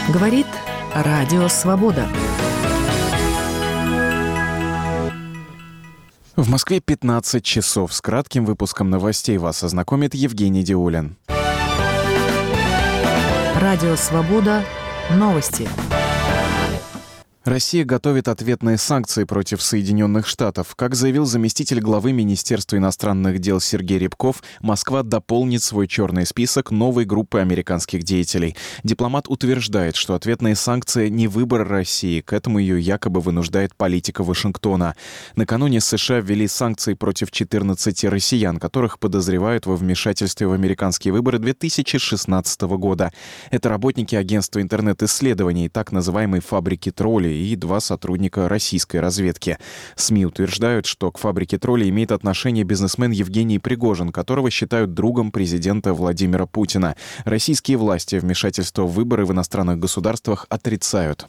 Говорит Радио Свобода. В Москве 15 часов. С кратким выпуском новостей вас ознакомит Евгений Диулин. Радио Свобода. Новости. Россия готовит ответные санкции против Соединенных Штатов. Как заявил заместитель главы Министерства иностранных дел Сергей Рябков, Москва дополнит свой черный список новой группы американских деятелей. Дипломат утверждает, что ответные санкции не выбор России. К этому ее якобы вынуждает политика Вашингтона. Накануне США ввели санкции против 14 россиян, которых подозревают во вмешательстве в американские выборы 2016 года. Это работники агентства интернет-исследований, так называемой «фабрики троллей», и 2 сотрудника российской разведки. СМИ утверждают, что к фабрике троллей имеет отношение бизнесмен Евгений Пригожин, которого считают другом президента Владимира Путина. Российские власти вмешательство в выборы в иностранных государствах отрицают.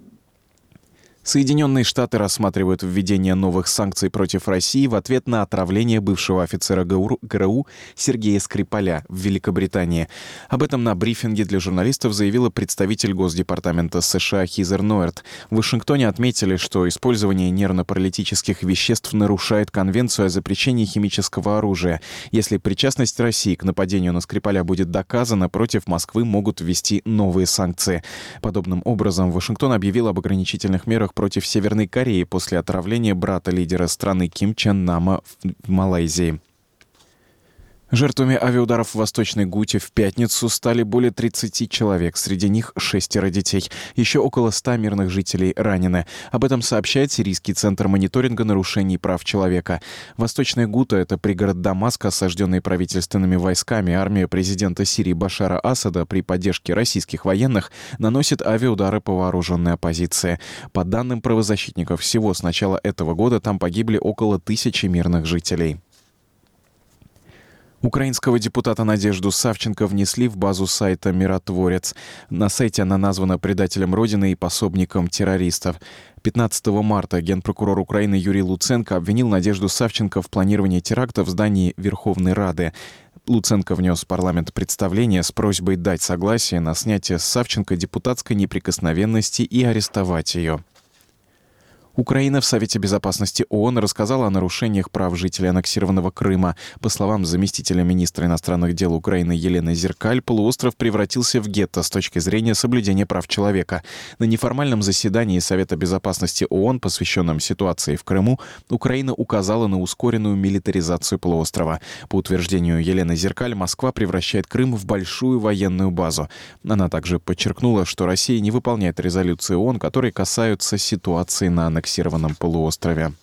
Соединенные Штаты рассматривают введение новых санкций против России в ответ на отравление бывшего офицера ГРУ Сергея Скрипаля в Великобритании. Об этом на брифинге для журналистов заявила представитель Госдепартамента США Хизер Ноэрт. В Вашингтоне отметили, что использование нервно-паралитических веществ нарушает Конвенцию о запрещении химического оружия. Если причастность России к нападению на Скрипаля будет доказана, против Москвы могут ввести новые санкции. Подобным образом, Вашингтон объявил об ограничительных мерах против Северной Кореи после отравления брата лидера страны Ким Чен Нама в Малайзии. Жертвами авиаударов в Восточной Гуте в пятницу стали более 30 человек, среди них 6 детей. Еще около 100 мирных жителей ранены. Об этом сообщает Сирийский центр мониторинга нарушений прав человека. Восточная Гута — это пригород Дамаска, осажденный правительственными войсками. Армия президента Сирии Башара Асада при поддержке российских военных наносит авиаудары по вооруженной оппозиции. По данным правозащитников, всего с начала этого года там погибли около 1000 мирных жителей. Украинского депутата Надежду Савченко внесли в базу сайта «Миротворец». На сайте она названа предателем Родины и пособником террористов. 15 марта генпрокурор Украины Юрий Луценко обвинил Надежду Савченко в планировании теракта в здании Верховной Рады. Луценко внес в парламент представление с просьбой дать согласие на снятие с Савченко депутатской неприкосновенности и арестовать ее. Украина в Совете Безопасности ООН рассказала о нарушениях прав жителей аннексированного Крыма. По словам заместителя министра иностранных дел Украины Елены Зеркаль, полуостров превратился в гетто с точки зрения соблюдения прав человека. На неформальном заседании Совета Безопасности ООН, посвященном ситуации в Крыму, Украина указала на ускоренную милитаризацию полуострова. По утверждению Елены Зеркаль, Москва превращает Крым в большую военную базу. Она также подчеркнула, что Россия не выполняет резолюции ООН, которые касаются ситуации на аннексированном полуострове.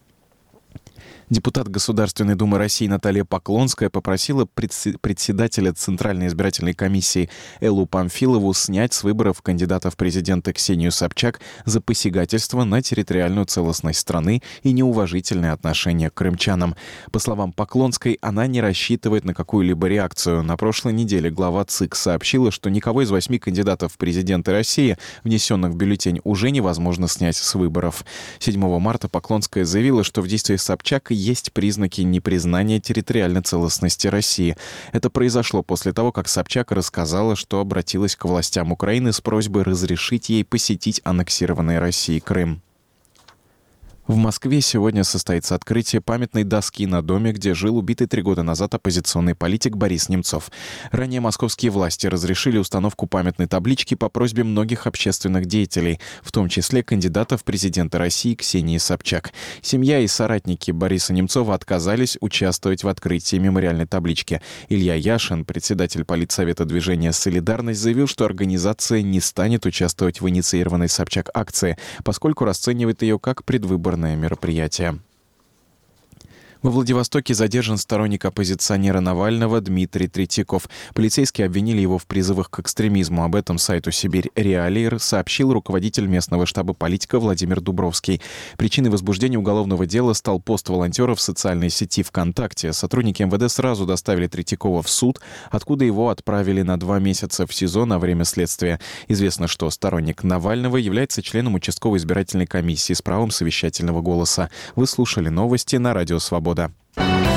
Депутат Государственной Думы России Наталья Поклонская попросила председателя Центральной избирательной комиссии Эллу Памфилову снять с выборов кандидата в президенты Ксению Собчак за посягательство на территориальную целостность страны и неуважительное отношение к крымчанам. По словам Поклонской, она не рассчитывает на какую-либо реакцию. На прошлой неделе глава ЦИК сообщила, что никого из 8 кандидатов в президенты России, внесенных в бюллетень, уже невозможно снять с выборов. 7 марта Поклонская заявила, что в действиях Собчак есть признаки непризнания территориальной целостности России. Это произошло после того, как Собчак рассказала, что обратилась к властям Украины с просьбой разрешить ей посетить аннексированный Россией Крым. В Москве сегодня состоится открытие памятной доски на доме, где жил убитый 3 года назад оппозиционный политик Борис Немцов. Ранее московские власти разрешили установку памятной таблички по просьбе многих общественных деятелей, в том числе кандидата в президенты России Ксении Собчак. Семья и соратники Бориса Немцова отказались участвовать в открытии мемориальной таблички. Илья Яшин, председатель политсовета движения «Солидарность», заявил, что организация не станет участвовать в инициированной Собчак акции, поскольку расценивает ее как предвыборное мероприятие. Во Владивостоке задержан сторонник оппозиционера Навального Дмитрий Третьяков. Полицейские обвинили его в призывах к экстремизму. Об этом сайту «Сибирь Реалии» сообщил руководитель местного штаба политика Владимир Дубровский. Причиной возбуждения уголовного дела стал пост волонтеров в социальной сети ВКонтакте. Сотрудники МВД сразу доставили Третьякова в суд, откуда его отправили на 2 месяца в СИЗО на время следствия. Известно, что сторонник Навального является членом участковой избирательной комиссии с правом совещательного голоса. Вы слушали новости на Радио Свобода.